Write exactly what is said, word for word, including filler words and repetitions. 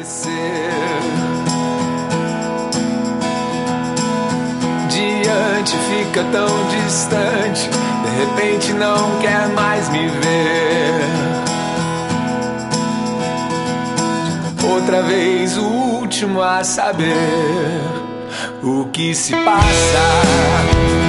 esquecer. Diante fica tão distante, de repente não quer mais me ver. Outra vez o último a saber o que se passa.